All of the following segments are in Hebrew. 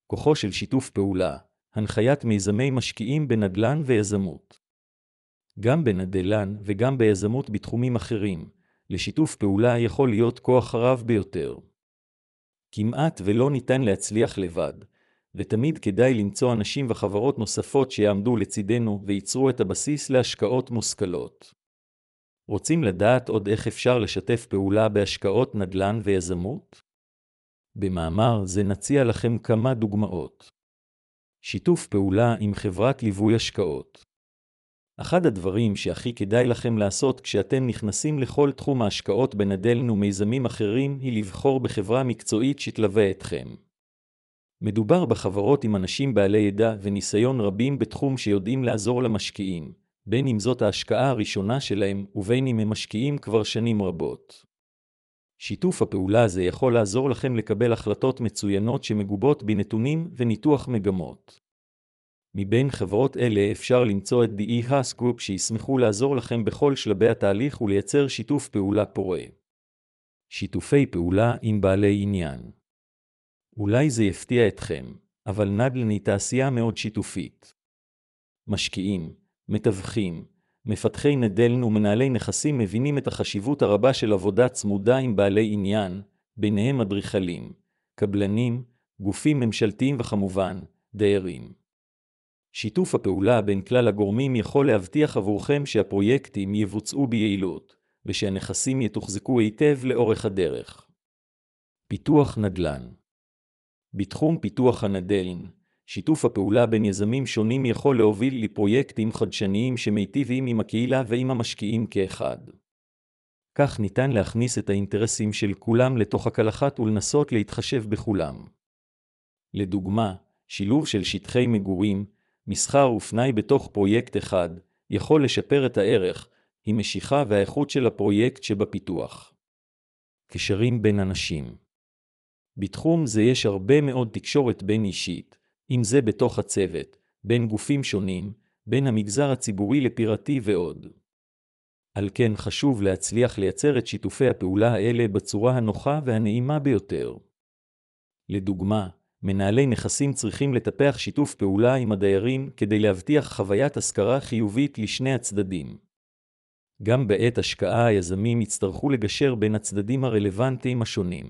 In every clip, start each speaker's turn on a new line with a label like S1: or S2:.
S1: כוחו של שיתוף פעולה, הנחיית מיזמי משקיעים בנדל"ן ויזמות. גם בנדל"ן וגם ביזמות בתחומים אחרים, לשיתוף פעולה יכול להיות כוח רב ביותר. כמעט ולא ניתן להצליח לבד, ותמיד כדאי למצוא אנשים וחברות נוספות שיעמדו לצידנו וייצרו את הבסיס להשקעות מושכלות. רוצים לדעת עוד איך אפשר לשתף פעולה בהשקעות נדל"ן ויזמות? במאמר זה נציע לכם כמה דוגמאות. שיתוף פעולה עם חברת ליווי השקעות. אחד הדברים שהכי כדאי לכם לעשות כשאתם נכנסים לכל תחום ההשקעות בנדל"ן ומיזמים אחרים היא לבחור בחברה מקצועית שתלווה אתכם. מדובר בחברות עם אנשים בעלי ידע וניסיון רבים בתחום שיודעים לעזור למשקיעים, בין אם זאת ההשקעה הראשונה שלהם ובין אם הם משקיעים כבר שנים רבות. שיתוף הפעולה הזה יכול לעזור לכם לקבל החלטות מצוינות שמגובות בנתונים וניתוח מגמות. מבין חברות אלה אפשר למצוא את The Haas Group שישמחו לעזור לכם בכל שלבי התהליך ולייצר שיתוף פעולה פורה. שיתופי פעולה עם בעלי עניין. אולי זה יפתיע אתכם, אבל נדל"ן היא תעשייה מאוד שיתופית. משקיעים, מתווכים, מפתחי נדל"ן ומנהלי נכסים מבינים את החשיבות הרבה של עבודה צמודה עם בעלי עניין, ביניהם אדריכלים, קבלנים, גופים ממשלתיים וכמובן, דיירים. שיתוף הפעולה בין כלל הגורמים יכול להבטיח עבורכם שהפרויקטים יבוצעו ביעילות, ושהנכסים יתוחזקו היטב לאורך הדרך. פיתוח נדל"ן. בתחום פיתוח הנדל"ן, שיתוף הפעולה בין יזמים שונים יכול להוביל לפרויקטים חדשניים שמיטיבים עם הקהילה ועם המשקיעים כאחד. כך ניתן להכניס את האינטרסים של כולם לתוך הקלחת ולנסות להתחשב בכולם. לדוגמה, שילוב של שטחי מגורים, מסחר ופנאי בתוך פרויקט אחד, יכול לשפר את הערך, המשיכה והאיכות של הפרויקט שבפיתוח. קשרים בין אנשים. בתחום זה יש הרבה מאוד תקשורת בין אישית, אם זה בתוך הצוות, בין גופים שונים, בין המגזר הציבורי לפרטי ועוד. על כן חשוב להצליח לייצר את שיתופי הפעולה האלה בצורה הנוחה והנעימה ביותר. לדוגמה, מנהלי נכסים צריכים לטפח שיתוף פעולה עם הדיירים כדי להבטיח חוויית השכרה חיובית לשני הצדדים. גם בעת השקעה היזמים יצטרכו לגשר בין הצדדים הרלוונטיים השונים.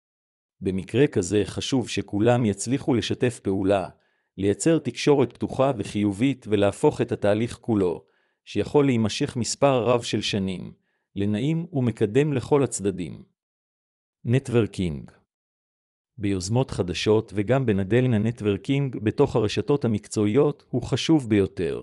S1: במקרה כזה חשוב שכולם יצליחו לשתף פעולה, לייצר תקשורת פתוחה וחיובית ולהפוך את התהליך כולו, שיכול להימשך מספר רב של שנים, לנעים ומקדם לכל הצדדים. נטוורקינג. ביוזמות חדשות וגם בנדל"ן הנטוורקינג בתוך הרשתות המקצועיות הוא חשוב ביותר.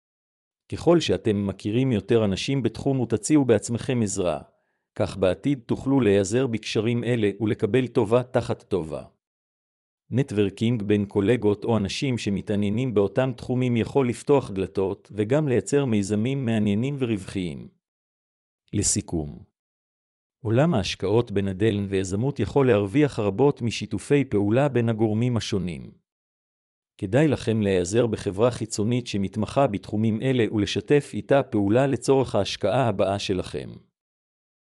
S1: ככל שאתם מכירים יותר אנשים בתחום ותציעו בעצמכם עזרה, כך בעתיד תוכלו להיעזר בקשרים אלה ולקבל טובה תחת טובה. נטוורקינג בין קולגות או אנשים שמתעניינים באותם תחומים יכול לפתוח דלתות וגם לייצר מיזמים מעניינים ורווחיים. לסיכום, עולם ההשקעות בנדל"ן ויזמות יכול להרוויח רבות משיתופי פעולה בין הגורמים השונים. כדאי לכם להיעזר בחברה חיצונית שמתמחה בתחומים אלה ולשתף איתה פעולה לצורך ההשקעה הבאה שלכם.